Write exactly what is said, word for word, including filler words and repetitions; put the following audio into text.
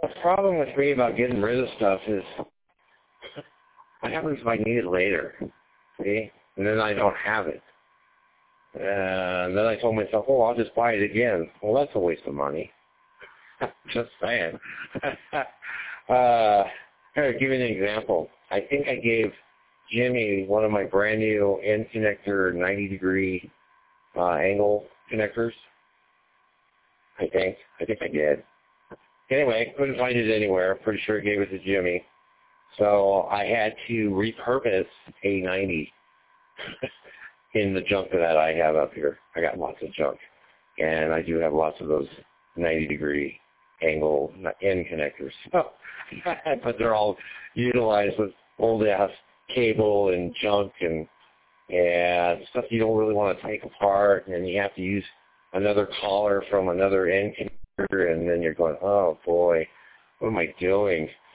The problem with me about getting rid of stuff is what happens if I need it later, see? And then I don't have it. And then I told myself, oh, I'll just buy it again. Well, that's a waste of money. Just saying. uh, here, give you an example. I think I gave Jimmy one of my brand new end connector ninety degree uh, angle connectors. I think. I think I did. Anyway, couldn't find it anywhere. Pretty sure I gave it to Jimmy. So I had to repurpose a ninety in the junk that I have up here. I got lots of junk. And I do have lots of those ninety degree angle end connectors. But they're all utilized with old ass cable and junk and and stuff you don't really want to take apart, and you have to use another collar from another end connector, and then you're going, oh boy, what am I doing?